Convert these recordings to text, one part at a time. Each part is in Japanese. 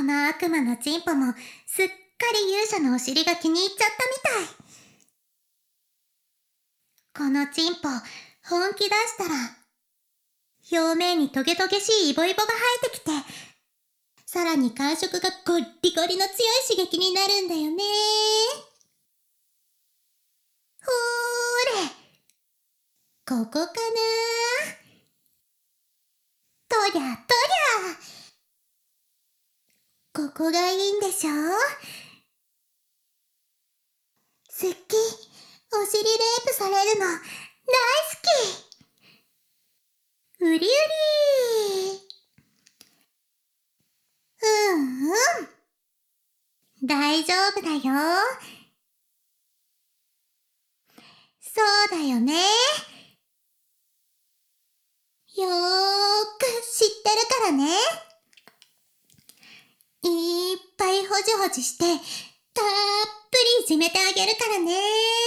の悪魔のチンポもすっかり勇者のお尻が気に入っちゃったみたい。このチンポ、本気出したら、表面にトゲトゲしいイボイボが生えてきて、さらに感触がゴリゴリの強い刺激になるんだよね。ほーれ、ここかな。とりゃとりゃ、ここがいいんでしょ。すっき、お尻レイプされるの大好き。うりうりー。大丈夫だよ。そうだよね。よーく知ってるからね。いっぱいほじほじして、たっぷりいじめてあげるからね。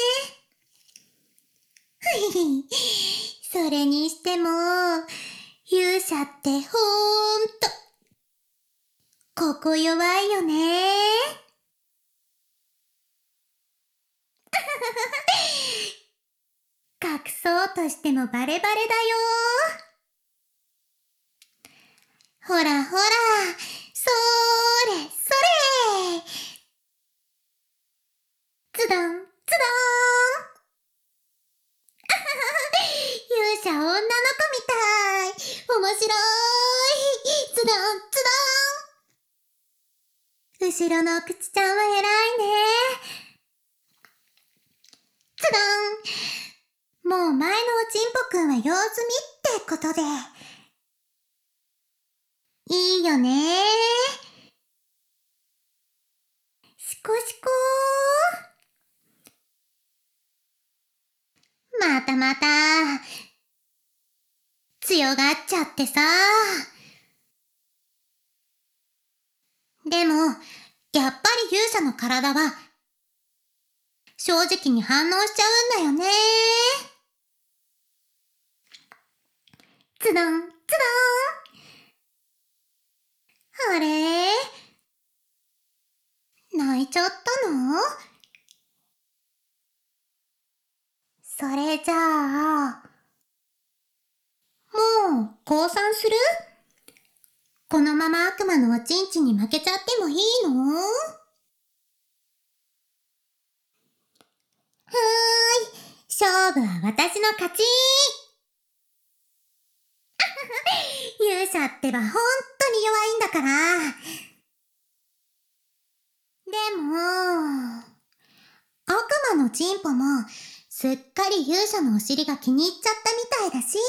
それにしても、勇者ってほーんと、ここ弱いよね。隠そうとしてもバレバレだよ。ほらほら、そーれそれ。ズドンズドン。勇者女の子みたい。面白い。ズドンズドン。後ろのお口ちゃんは偉いね。ズドン。もう前のおちんぽくんは用済みってことで。いいよね。しこしこー。またまた。強がっちゃってさ。でも、やっぱり勇者の体は、正直に反応しちゃうんだよね。ズドン、ズドン。あれ？泣いちゃったの？それじゃあ、もう降参する？このまま悪魔のおちんちんに負けちゃってもいいの？はーい、勝負は私の勝ち。勇者ってばほんとに弱いんだから。でも、悪魔のチンポもすっかり勇者のお尻が気に入っちゃったみたいだし、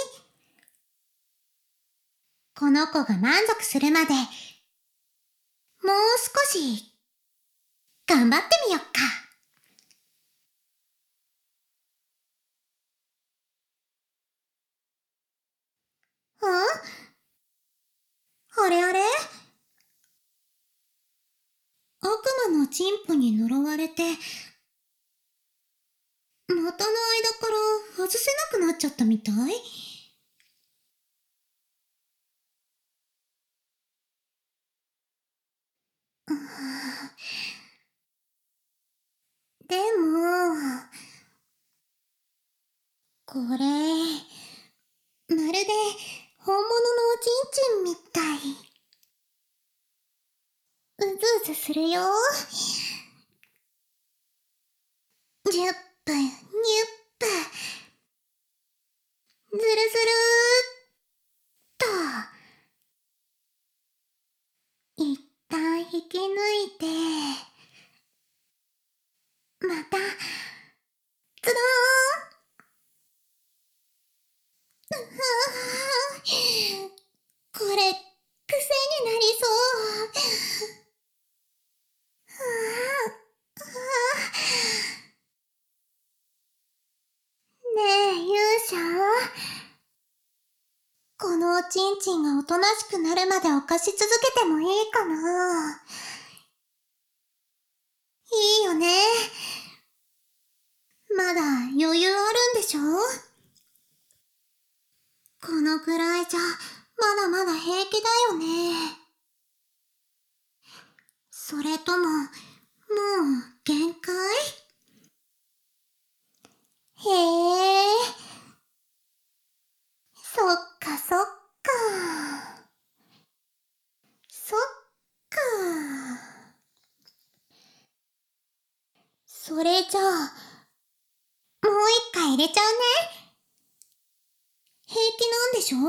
この子が満足するまで、もう少し頑張ってみよっか。あれあれ？悪魔のチンポに呪われて、股の間から外せなくなっちゃったみたい？でも、これ、まるで本物のおちんちんみたい。うずうずするよ。10分、20分。ずるずるーっと。一旦引き抜いて、また、ズドーン。これ、癖になりそう。ねえ、勇者。このおちんちんがおとなしくなるまで犯し続けてもいいかな？いいよね。まだ余裕あるんでしょ？このくらいじゃ、まだまだ平気だよね。 それとも、もう限界？へえ、そっかそっか。そっか。それじゃあ、もう一回入れちゃうね。平気なんでしょ？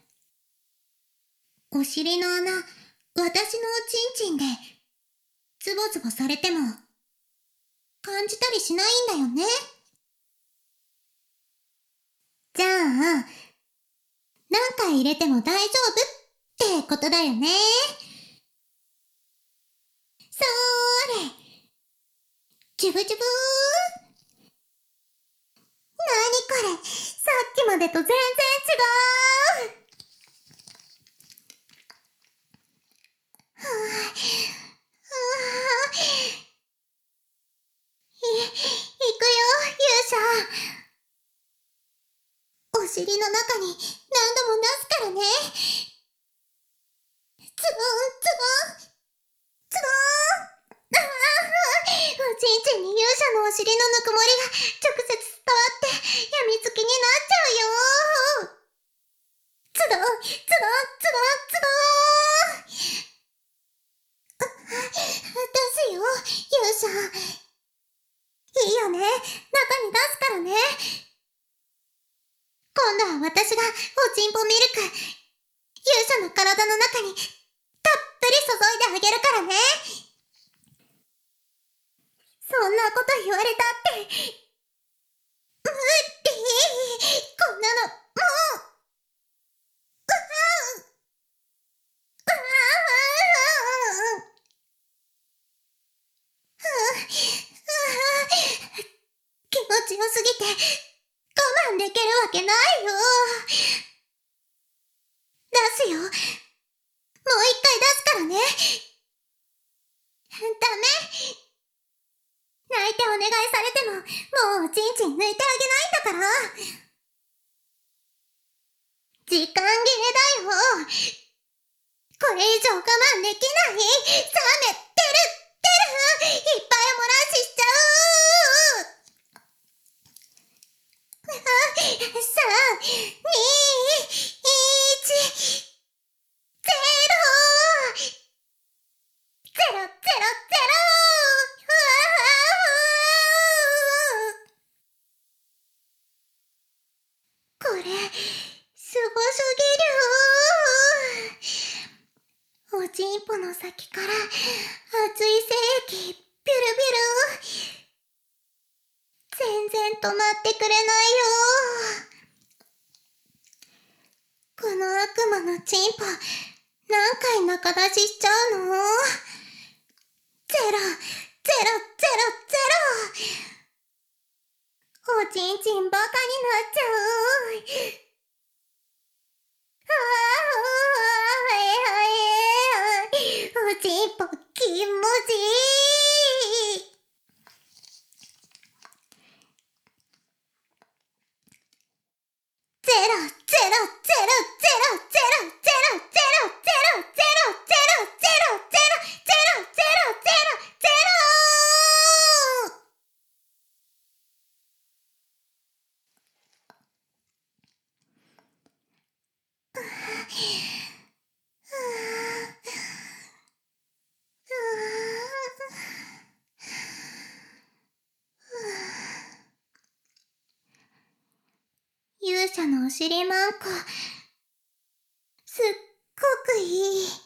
お尻の穴、私のおちんちんで、ズボズボされても、感じたりしないんだよね。じゃあ、何回入れても大丈夫ってことだよね。そーれ。ジュブジュブー。なにこれ、さっきまでと全然違う。はぁ、行くよ、勇者。お尻の中に何度も出すからね。ズボン、ズボン、ズボン。おちんちんに勇者のお尻のぬくもりが直接伝わって病みつきになっちゃうよ。ズドン、ズドン、ズドン、ズドン。出すよ、勇者。いいよね、中に出すからね。今度は私がおちんぽミルク、勇者の体の中にたっぷり注いであげるからね。そんなこと言われたって、無理。こんなの、もう。気持ちよすぎて我慢できるわけないよ。出すよ。もう一回出すからね。ダメ。泣いてお願いされても、もうおちんちん抜いてあげないんだから。時間切れだよ。これ以上我慢できない。冷めてる、いっぱい漏らししちゃう。3、2、1、ゼロ、ゼロ、ゼロ、ゼロ。これ、すごすぎる。おちんぽの先から熱い精液、ビュルビュル。全然止まってくれないよ。この悪魔のチンポ、何回中出ししちゃうの？ゼロ、ゼロ、ゼロ、ゼロ。おちんちんバカになっちゃう。おちんぽ気持ちいい。ゼロ、ゼロ、ゼロ、ゼロ、ゼロ、ゼロ、ゼロ、ゼロ、ゼロ、ゼロ、ゼロ、ゼロ、ゼロ、ゼロ。勇者のお尻マンコ、すっごくいい。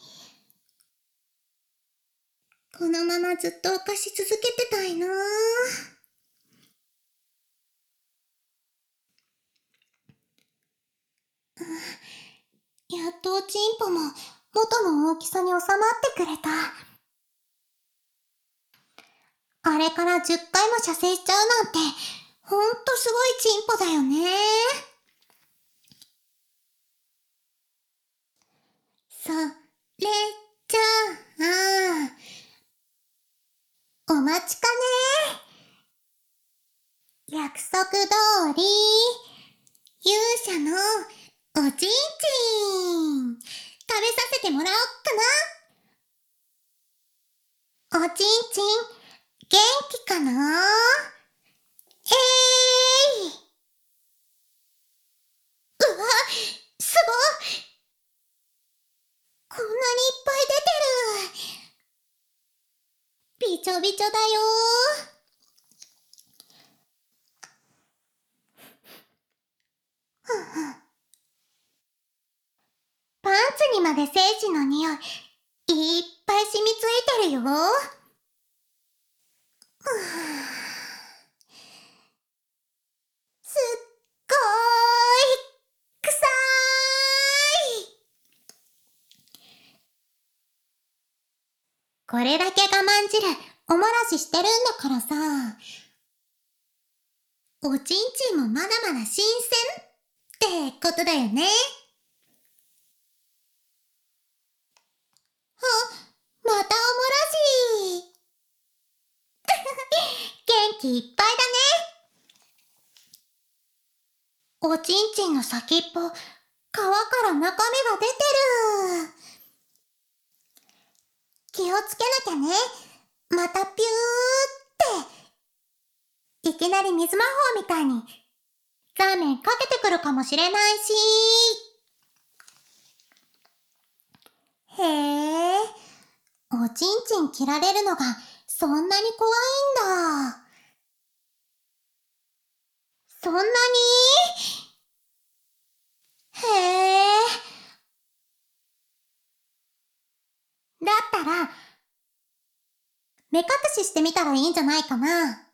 このままずっと犯し続けてたいな。やっとおちんぽも元の大きさに収まってくれた。あれから10回も射精しちゃうなんて、ほんとすごいチンポだよね。それじゃあ、お待ちかね。約束通り、勇者のおちんちん、食べさせてもらおっかな。 おちんちん、元気かな？うわ、すごい！こんなにいっぱい出てる。びちょびちょだよ。パンツにまで精子の匂い、いっぱい染みついてるよ。すっごーい、くさーい。これだけ我慢汁おもらししてるんだからさ、おちんちんもまだまだ新鮮ってことだよね。またおもらし。元気いっぱいだね。おちんちんの先っぽ、皮から中身が出てる。気をつけなきゃね。またピューって、いきなり水魔法みたいに、ザーメンかけてくるかもしれないし。へえ、おちんちん切られるのがそんなに怖いんだ。そんなに？へえ。だったら、目隠ししてみたらいいんじゃないかな。